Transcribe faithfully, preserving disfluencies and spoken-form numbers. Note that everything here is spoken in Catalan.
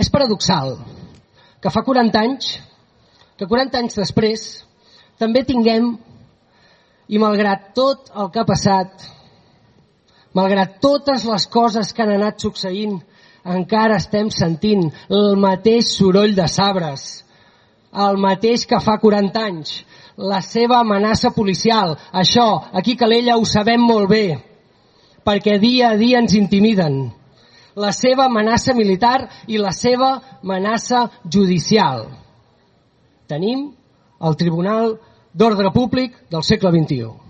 És paradoxal que fa quaranta anys, que quaranta anys després, també tinguem, i malgrat tot el que ha passat, malgrat totes les coses que han anat succeint, encara estem sentint el mateix soroll de sabres, el mateix que fa quaranta anys, la seva amenaça policial. Això, aquí a Calella ho sabem molt bé, perquè dia a dia ens intimiden. La seva amenaça militar i la seva amenaça judicial. Tenim el Tribunal d'Ordre Públic del segle vint-i-u.